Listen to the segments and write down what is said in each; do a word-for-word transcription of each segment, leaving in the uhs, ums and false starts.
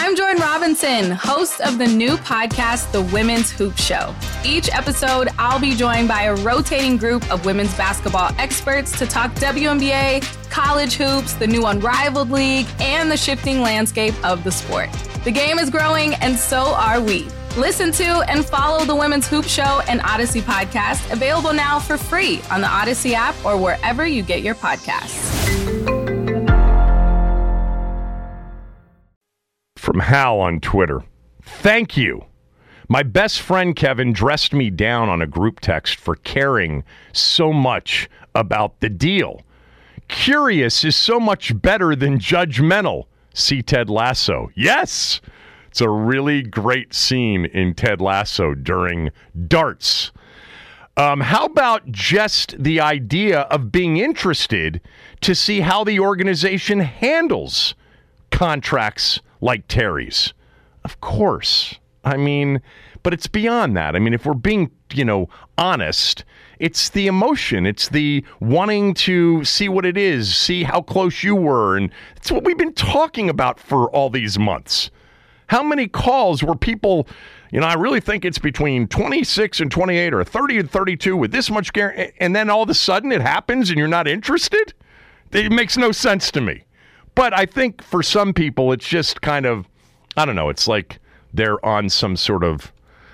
I'm Jordan Robinson, host of the new podcast, The Women's Hoop Show. Each episode, I'll be joined by a rotating group of women's basketball experts to talk W N B A, college hoops, the new Unrivaled League, and the shifting landscape of the sport. The game is growing, and so are we. Listen to and follow The Women's Hoop Show and Odyssey podcast, available now for free on the Odyssey app or wherever you get your podcasts. From Hal on Twitter. Thank you. My best friend Kevin dressed me down on a group text for caring so much about the deal. Curious is so much better than judgmental. See Ted Lasso. Yes! It's a really great scene in Ted Lasso during darts. Um, how about just the idea of being interested to see how the organization handles contracts like Terry's? Of course. I mean, but it's beyond that. I mean, if we're being, you know, honest, it's the emotion. It's the wanting to see what it is, see how close you were. And it's what we've been talking about for all these months. How many calls were people, you know, I really think it's between twenty-six and twenty-eight or thirty and thirty-two with this much guarantee, and then all of a sudden it happens and you're not interested? It makes no sense to me. But I think for some people it's just kind of, I don't know, it's like they're on some sort of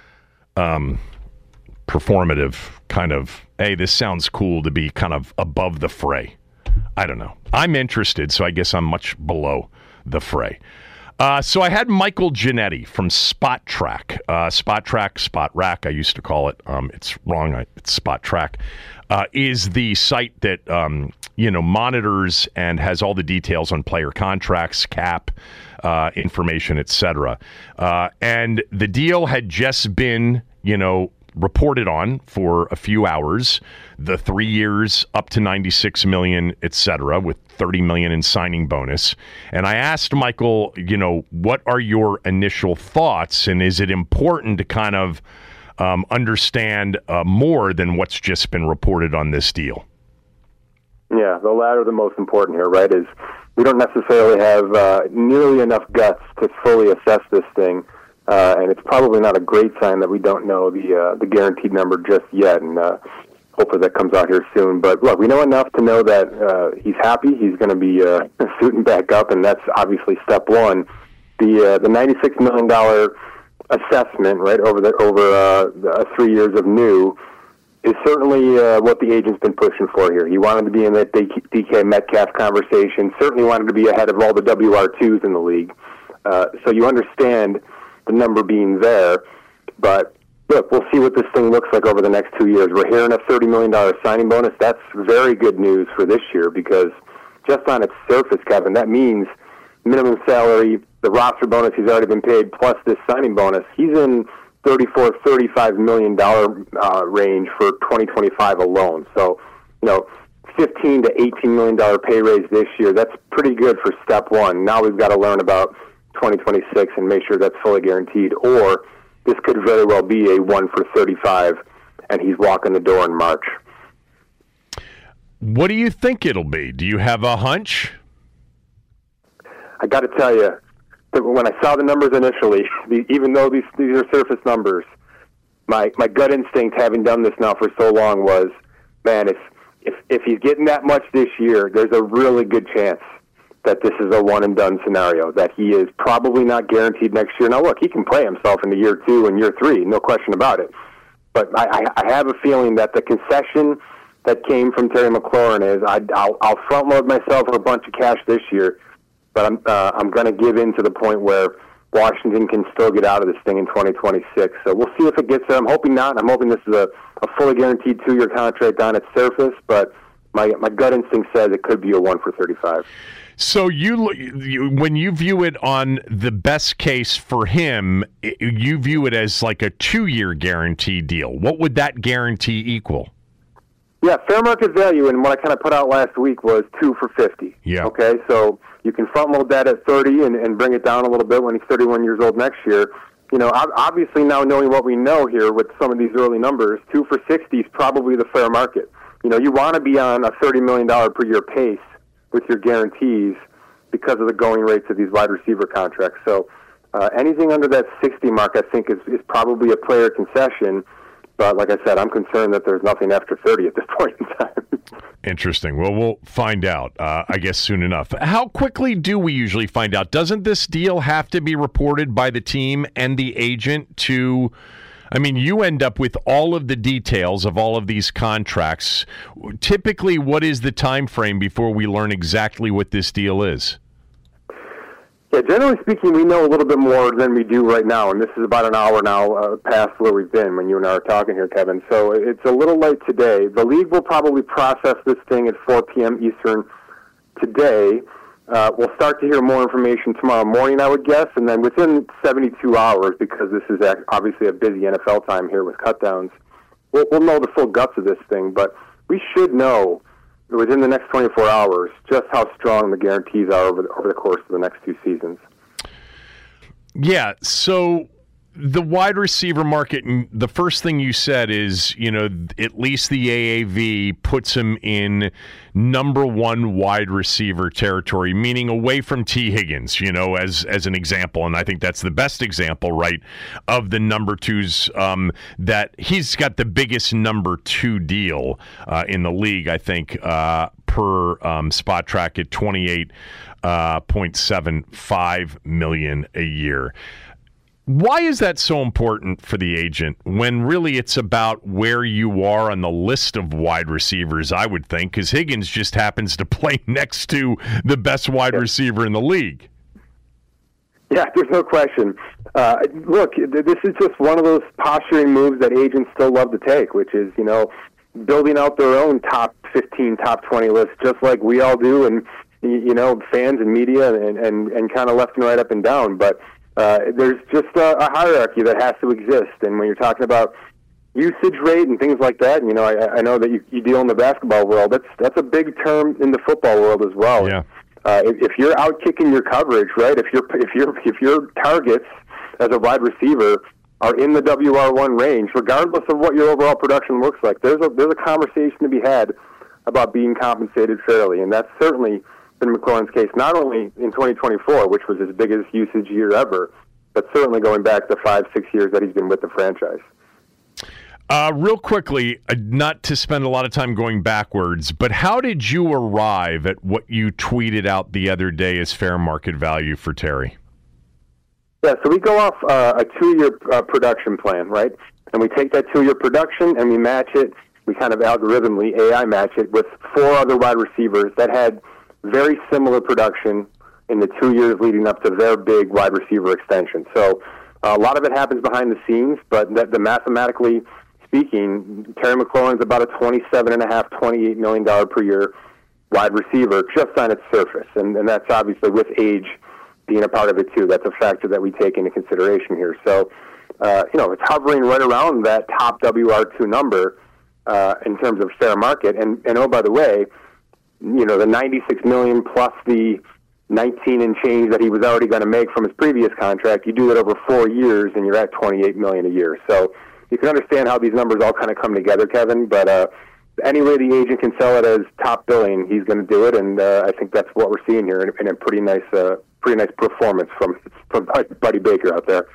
um, performative kind of, hey, this sounds cool to be kind of above the fray. I don't know. I'm interested, so I guess I'm much below the fray. Uh, so I had Michael Giannetti from Spot Track. Uh, Spot Track, Spot Rack, I used to call it. Um, it's wrong. I, it's Spot Track. Uh, is the site that, um, you know, monitors and has all the details on player contracts, cap, uh, information, et cetera. Uh, and the deal had just been, you know, reported on for a few hours. The three years up to ninety-six million dollars, et cetera, with thirty million dollars in signing bonus. And I asked Michael, you know, what are your initial thoughts? And is it important to kind of um, understand uh, more than what's just been reported on this deal? Yeah, the latter, the most important here, right, is we don't necessarily have uh, nearly enough guts to fully assess this thing. Uh, and it's probably not a great sign that we don't know the uh, the guaranteed number just yet, and uh, hopefully that comes out here soon. But look, we know enough to know that uh, he's happy. He's going to be uh, suiting back up, and that's obviously step one. The uh, the ninety-six million dollars assessment, right, over the over uh, three years of new, is certainly uh, what the agent's been pushing for here. He wanted to be in that D K Metcalf conversation. Certainly wanted to be ahead of all the W R twos in the league. Uh, so you understand the number being there, but look, we'll see what this thing looks like over the next two years. We're hearing a thirty million dollars signing bonus. That's very good news for this year because just on its surface, Kevin, that means minimum salary, the roster bonus he's already been paid, plus this signing bonus. He's in thirty-four, thirty-five million dollars uh, range for twenty twenty-five alone. So, you know, fifteen to eighteen million dollars pay raise this year. That's pretty good for step one. Now we've got to learn about twenty twenty-six and make sure that's fully guaranteed, or this could very well be a one for thirty-five, and he's walking the door in March. What do you think it'll be? Do you have a hunch? I got to tell you, that when I saw the numbers initially, the, even though these these are surface numbers, my my gut instinct, having done this now for so long, was, man, if if if he's getting that much this year, there's a really good chance that this is a one-and-done scenario, that he is probably not guaranteed next year. Now, look, he can play himself into year two and year three, no question about it. But I, I have a feeling that the concession that came from Terry McLaurin is I, I'll, I'll front-load myself with a bunch of cash this year, but I'm, uh, I'm going to give in to the point where Washington can still get out of this thing in twenty twenty-six. So we'll see if it gets there. I'm hoping not. I'm hoping this is a, a fully guaranteed two-year contract on its surface, but my, my gut instinct says it could be a one for thirty-five. So you, you, when you view it on the best case for him, you view it as like a two-year guarantee deal. What would that guarantee equal? Yeah, fair market value, and what I kind of put out last week was two for fifty. Yeah. Okay, so you can front load that at thirty and, and bring it down a little bit when he's thirty-one years old next year. You know, obviously now knowing what we know here with some of these early numbers, two for sixty is probably the fair market. You know, you want to be on a thirty million dollars per year pace with your guarantees because of the going rates of these wide receiver contracts. So Uh, anything under that sixty mark, I think, is, is probably a player concession. But like I said, I'm concerned that there's nothing after thirty at this point in time. Interesting. Well, we'll find out, uh, I guess, soon enough. How quickly do we usually find out? Doesn't this deal have to be reported by the team and the agent to... I mean, you end up with all of the details of all of these contracts. Typically, what is the time frame before we learn exactly what this deal is? Yeah, generally speaking, we know a little bit more than we do right now, and this is about an hour now uh, past where we've been when you and I are talking here, Kevin. So it's a little late today. The league will probably process this thing at four p.m. Eastern today. Uh, we'll start to hear more information tomorrow morning, I would guess, and then within seventy-two hours, because this is obviously a busy N F L time here with cutdowns, we'll, we'll know the full guts of this thing. But we should know within the next twenty-four hours just how strong the guarantees are over the, over the course of the next two seasons. Yeah, so the wide receiver market, the first thing you said is, you know, at least the A A V puts him in number one wide receiver territory, meaning away from T. Higgins, you know, as as an example. And I think that's the best example, right, of the number twos, um, that he's got the biggest number two deal uh, in the league, I think, uh, per um, Spot Track at twenty-eight point seven five million dollars a year. Why is that so important for the agent when really it's about where you are on the list of wide receivers, I would think, because Higgins just happens to play next to the best wide yeah. receiver in the league? Yeah, there's no question. Uh, look, this is just one of those posturing moves that agents still love to take, which is, you know, building out their own top fifteen, top twenty list, just like we all do, and, you know, fans and media and, and, and kind of left and right, up and down. But Uh, there's just a, a hierarchy that has to exist, and when you're talking about usage rate and things like that, you know, I, I know that you, you deal in the basketball world. That's that's a big term in the football world as well. Yeah. Uh, if, if you're out kicking your coverage, right? If your if your if your targets as a wide receiver are in the W R one range, regardless of what your overall production looks like, there's a there's a conversation to be had about being compensated fairly, and that's certainly in McLaurin's case, not only in twenty twenty-four, which was his biggest usage year ever, but certainly going back the five, six years that he's been with the franchise. Uh, real quickly, uh, not to spend a lot of time going backwards, but how did you arrive at what you tweeted out the other day as fair market value for Terry? Yeah, so we go off uh, a two-year uh, production plan, right? And we take that two-year production and we match it, we kind of algorithmically A I match it with four other wide receivers that had very similar production in the two years leading up to their big wide receiver extension. So uh, a lot of it happens behind the scenes, but that, the mathematically speaking, Terry McLaurin's about a twenty-seven and a half, twenty-eight million dollars per year wide receiver just on its surface. And, and that's obviously with age being a part of it too. That's a factor that we take into consideration here. So, uh, you know, it's hovering right around that top W R two number uh, in terms of fair market. And, and oh, by the way, you know, the ninety-six million dollars plus the nineteen and change that he was already going to make from his previous contract, you do that over four years and you're at twenty-eight million dollars a year. So you can understand how these numbers all kind of come together, Kevin, but uh, any way the agent can sell it as top billing, he's going to do it, and uh, I think that's what we're seeing here, and a pretty nice uh, pretty nice performance from, from Buddy Baker out there.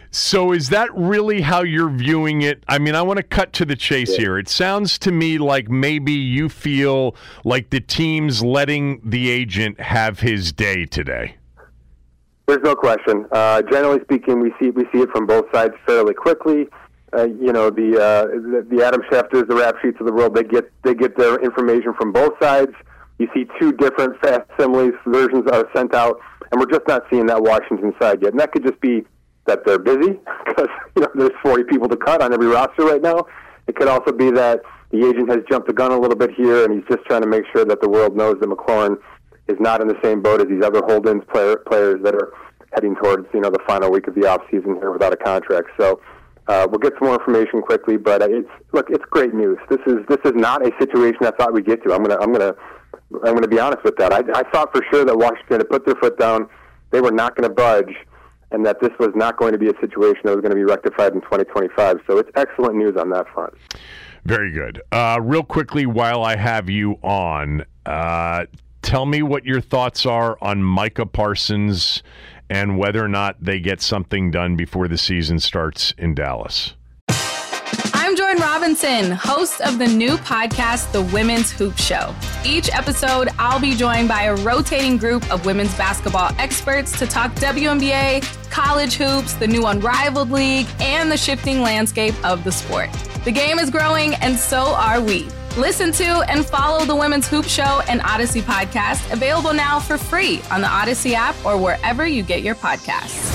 So is that really how you're viewing it? I mean, I want to cut to the chase yeah. here. It sounds to me like maybe you feel like the team's letting the agent have his day today. There's no question. Uh, generally speaking, we see we see it from both sides fairly quickly. Uh, you know, the, uh, the the Adam Schefters, the rap sheets of the world, they get they get their information from both sides. You see two different facsimiles versions are sent out, and we're just not seeing that Washington side yet. And that could just be that they're busy because, you know, there's forty people to cut on every roster right now. It could also be that the agent has jumped the gun a little bit here, and he's just trying to make sure that the world knows that McLaurin is not in the same boat as these other hold-ins player, players that are heading towards, you know, the final week of the offseason here without a contract. So uh, we'll get some more information quickly, but it's look, it's great news. This is this is not a situation I thought we'd get to. I'm gonna I'm gonna I'm gonna be honest with that. I, I thought for sure that Washington had put their foot down. They were not going to budge, and that this was not going to be a situation that was going to be rectified in twenty twenty-five. So it's excellent news on that front. Very good. Uh, real quickly, while I have you on, uh, tell me what your thoughts are on Micah Parsons and whether or not they get something done before the season starts in Dallas. I'm Jordan Robinson, host of the new podcast, The Women's Hoop Show. Each episode, I'll be joined by a rotating group of women's basketball experts to talk W N B A, college hoops, the new Unrivaled League, and the shifting landscape of the sport. The game is growing, and so are we. Listen to and follow The Women's Hoop Show and Odyssey podcast, available now for free on the Odyssey app or wherever you get your podcasts.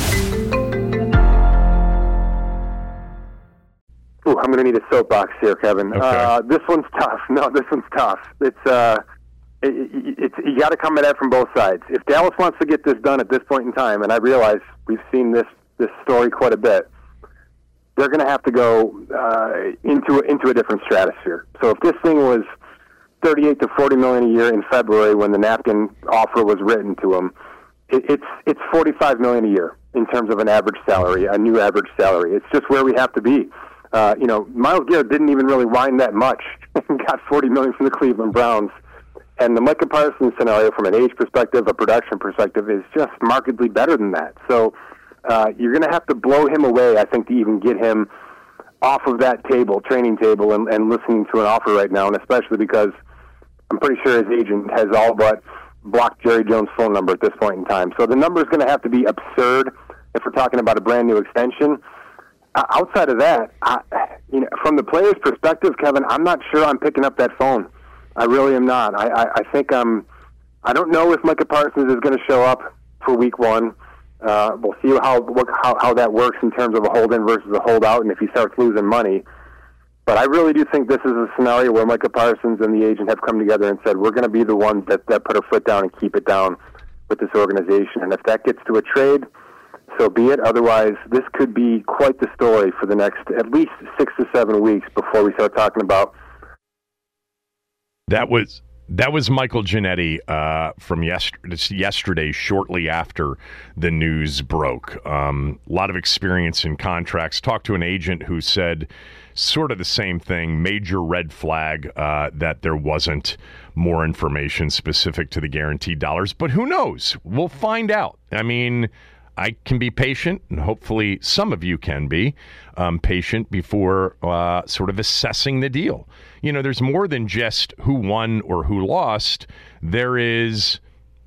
Ooh, I'm going to need a soapbox here, Kevin. Okay. Uh, this one's tough. No, this one's tough. It's uh, it, it, it's you got to come at it from both sides. If Dallas wants to get this done at this point in time, and I realize we've seen this this story quite a bit, they're going to have to go uh, into into a different stratosphere. So if this thing was thirty-eight to forty million a year in February when the napkin offer was written to them, it, it's it's forty-five million a year in terms of an average salary, a new average salary. It's just where we have to be. Uh, you know, Myles Garrett didn't even really whine that much and got forty million dollars from the Cleveland Browns. And the Micah Parsons scenario from an age perspective, a production perspective, is just markedly better than that. So uh, you're going to have to blow him away, I think, to even get him off of that table, training table, and, and listening to an offer right now, and especially because I'm pretty sure his agent has all but blocked Jerry Jones' phone number at this point in time. So the number is going to have to be absurd if we're talking about a brand-new extension. Uh, outside of that, I, you know, from the player's perspective, Kevin, I'm not sure I'm picking up that phone. I really am not. I, I, I think I'm. I don't know if Micah Parsons is going to show up for Week One. Uh, we'll see how, what, how how that works in terms of a hold-in versus a hold-out, and if he starts losing money. But I really do think this is a scenario where Micah Parsons and the agent have come together and said, we're going to be the ones that, that put our foot down and keep it down with this organization. And if that gets to a trade, so be it. Otherwise, this could be quite the story for the next at least six to seven weeks before we start talking about. That was that was Michael Ginnetti uh, from yesterday, yesterday, shortly after the news broke. Um, a lot of experience in contracts. Talked to an agent who said sort of the same thing. Major red flag uh, that there wasn't more information specific to the guaranteed dollars. But who knows? We'll find out. I mean, I can be patient, and hopefully some of you can be um, patient before uh, sort of assessing the deal. You know, there's more than just who won or who lost. There is,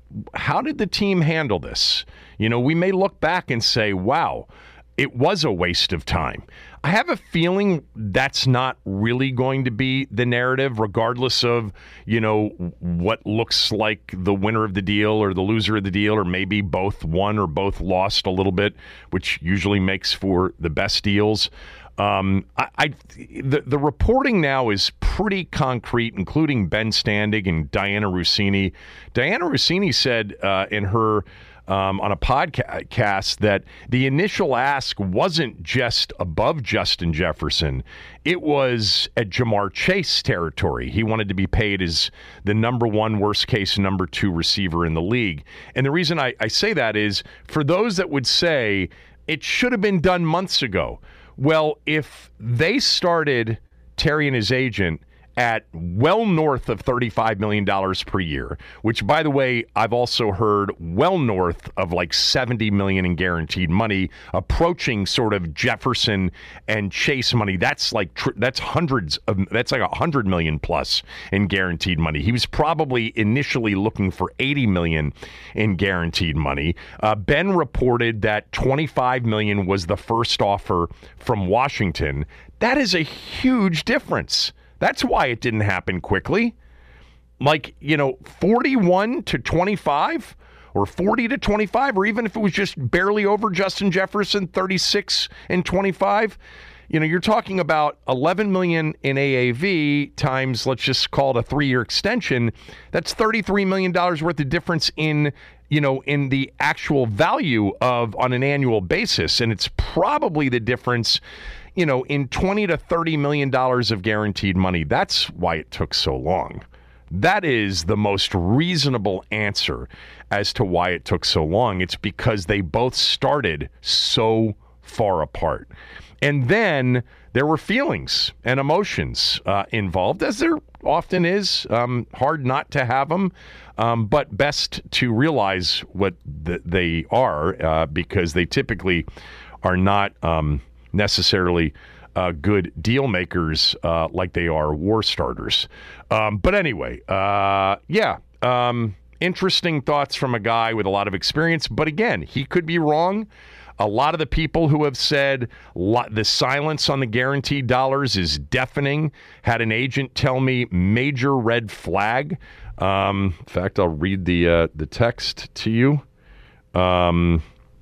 how did the team handle this? You know, we may look back and say, wow, it was a waste of time. I have a feeling that's not really going to be the narrative, regardless of, you know, what looks like the winner of the deal or the loser of the deal, or maybe both won or both lost a little bit, which usually makes for the best deals. Um, I, I the, the reporting now is pretty concrete, including Ben Standig and Diana Rossini. Diana Rossini said uh, in her Um, on a podcast that the initial ask wasn't just above Justin Jefferson. It was at Jamar Chase territory. He wanted to be paid as the number one, worst case, number two receiver in the league. And the reason I, I say that is for those that would say it should have been done months ago. Well, if they started Terry and his agent at well north of thirty-five million dollars per year, which, by the way, I've also heard well north of like seventy million dollars in guaranteed money, approaching sort of Jefferson and Chase money. That's like tr- that's hundreds of that's like a hundred million plus in guaranteed money. He was probably initially looking for eighty million in guaranteed money. Uh, Ben reported that twenty-five million was the first offer from Washington. That is a huge difference. That's why it didn't happen quickly. Like, you know, forty-one to twenty-five or forty to twenty-five, or even if it was just barely over Justin Jefferson, thirty-six and twenty-five, you know, you're talking about eleven million in A A V times, let's just call it a three-year extension. That's thirty-three million dollars worth of difference in, you know, in the actual value of on an annual basis. And it's probably the difference, you know, in twenty to thirty million dollars of guaranteed money. That's why it took so long. That is the most reasonable answer as to why it took so long. It's because they both started so far apart. And then there were feelings and emotions uh, involved, as there often is. Um, hard not to have them, um, but best to realize what th- they are uh, because they typically are not um, necessarily uh, good deal makers uh, like they are war starters. Um, but anyway, uh, yeah, um, interesting thoughts from a guy with a lot of experience. But again, he could be wrong. A lot of the people who have said the silence on the guaranteed dollars is deafening had an agent tell me major red flag. Um, in fact, I'll read the uh, the text to you. Um,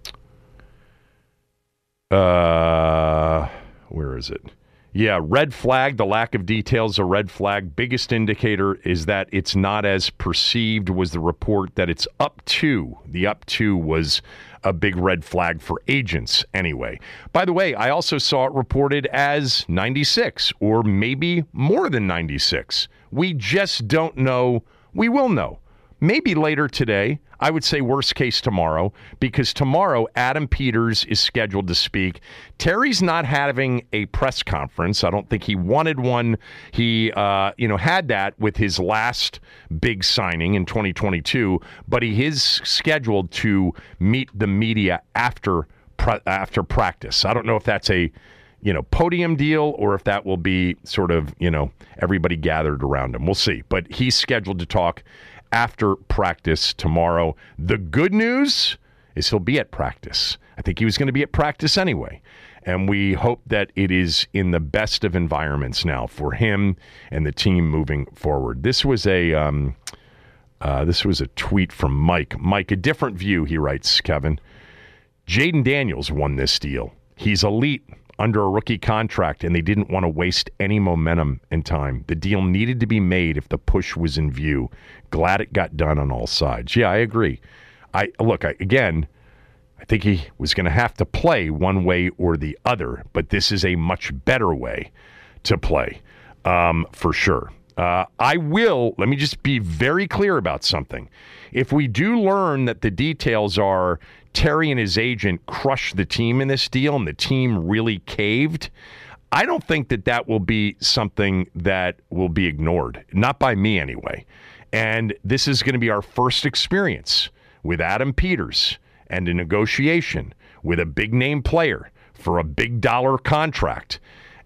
uh, where is it? Yeah, red flag. The lack of details, a red flag. Biggest indicator is that it's not as perceived was the report that it's up to. The up to was a big red flag for agents anyway. By the way, I also saw it reported as ninety-six or maybe more than ninety-six. We just don't know. We will know. Maybe later today. I would say worst case tomorrow, because tomorrow Adam Peters is scheduled to speak. Terry's not having a press conference. I don't think he wanted one. He, uh, you know, had that with his last big signing in twenty twenty-two, but he is scheduled to meet the media after pre- after practice. I don't know if that's a, you know, podium deal or if that will be sort of, you know, everybody gathered around him. We'll see. But he's scheduled to talk after practice tomorrow. The good news is he'll be at practice. I think he was going to be at practice anyway. And we hope that it is in the best of environments now for him and the team moving forward. This was a um, uh, this was a tweet from Mike. Mike, a different view, he writes, Kevin. Jaden Daniels won this deal. He's elite under a rookie contract, and they didn't want to waste any momentum and time. The deal needed to be made if the push was in view. Glad it got done on all sides. Yeah, I agree. I look, I, again, I think he was going to have to play one way or the other, but this is a much better way to play, um, for sure. Uh, I will, let me just be very clear about something. If we do learn that the details are Terry and his agent crushed the team in this deal and the team really caved, I don't think that that will be something that will be ignored. Not by me anyway. And this is going to be our first experience with Adam Peters and a negotiation with a big name player for a big dollar contract.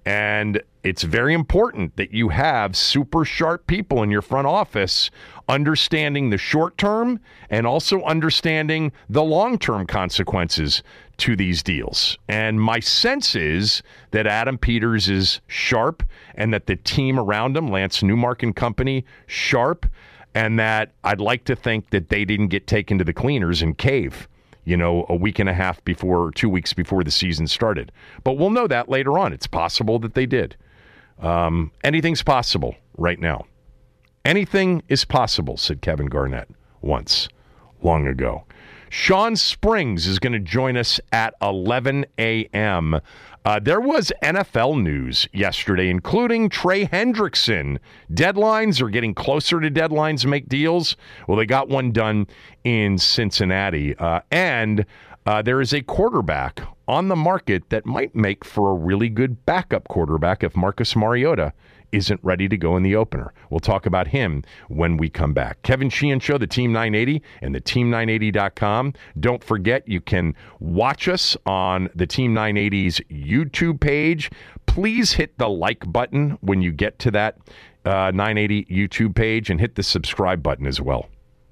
And it's very important that you have super sharp people in your front office understanding the short term and also understanding the long-term consequences to these deals. And my sense is that Adam Peters is sharp and that the team around him, Lance Newmark and company, sharp, and that I'd like to think that they didn't get taken to the cleaners and cave, you know, a week and a half before, or two weeks before the season started. But we'll know that later on. It's possible that they did. Um, anything's possible right now. Anything is possible, said Kevin Garnett once, long ago. Sean Springs is going to join us at eleven a.m. Uh, there was N F L news yesterday, including Trey Hendrickson. Deadlines are getting closer to deadlines to make deals. Well, they got one done in Cincinnati. Uh, and uh, there is a quarterback on the market that might make for a really good backup quarterback if Marcus Mariota isn't ready to go in the opener. We'll talk about him when we come back. Kevin Sheehan Show, the Team nine eighty, and the team nine eighty dot com. Don't forget, you can watch us on the Team nine eighty's YouTube page. Please hit the like button when you get to that uh, nine eighty YouTube page, and hit the subscribe button as well.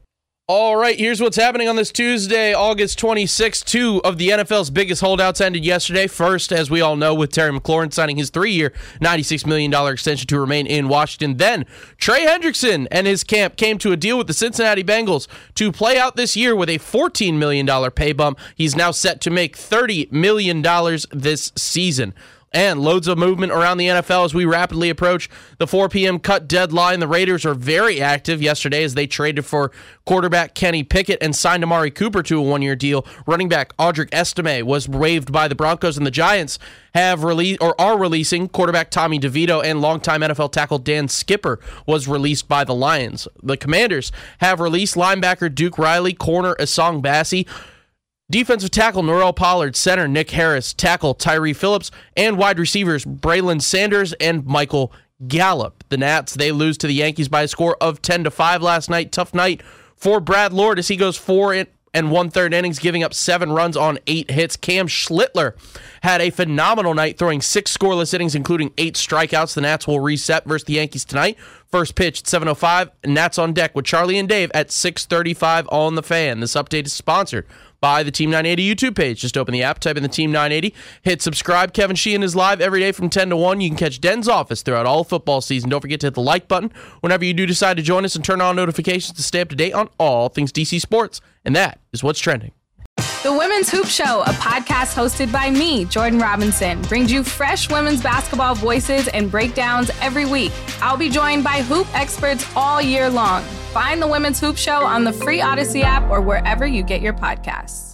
All right, here's what's happening on this Tuesday, August twenty-sixth. Two of the N F L's biggest holdouts ended yesterday. First, as we all know, with Terry McLaurin signing his three-year, ninety-six million dollars extension to remain in Washington. Then, Trey Hendrickson and his camp came to a deal with the Cincinnati Bengals to play out this year with a fourteen million dollars pay bump. He's now set to make thirty million dollars this season. And loads of movement around the N F L as we rapidly approach the four p.m. cut deadline. The Raiders are very active yesterday as they traded for quarterback Kenny Pickett and signed Amari Cooper to a one-year deal. Running back Audric Estime was waived by the Broncos, and the Giants have released or are releasing quarterback Tommy DeVito, and longtime N F L tackle Dan Skipper was released by the Lions. The Commanders have released linebacker Duke Riley, corner Asong Bassi, Defensive tackle Norrell Pollard, center Nick Harris, tackle Tyree Phillips, and wide receivers Braylon Sanders and Michael Gallup. The Nats, they lose to the Yankees by a score of ten to five last night. Tough night for Brad Lord as he goes four and one-third innings, giving up seven runs on eight hits. Cam Schlittler had a phenomenal night, throwing six scoreless innings, including eight strikeouts. The Nats will reset versus the Yankees tonight. First pitch at seven oh five. Nats on deck with Charlie and Dave at six thirty-five on The Fan. This update is sponsored by the Team nine eighty YouTube page. Just open the app, type in the Team nine eighty, hit subscribe. Kevin Sheehan is live every day from ten to one. You can catch Den's office throughout all football season. Don't forget to hit the like button whenever you do decide to join us and turn on notifications to stay up to date on all things D C sports. And that is what's trending. The Women's Hoop Show, a podcast hosted by me, Jordan Robinson, brings you fresh women's basketball voices and breakdowns every week. I'll be joined by hoop experts all year long. Find the Women's Hoop Show on the free Odyssey app or wherever you get your podcasts.